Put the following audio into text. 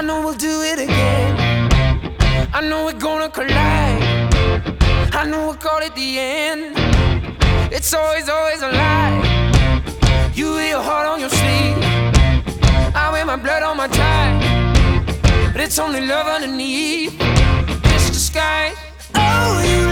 I know we'll do it again. I know we're gonna collide. I know we'll call it the end. It's always, always a lie. You wear your heart on your sleeve. I wear my blood on my tie. But it's only love underneath. This disguise. Oh, you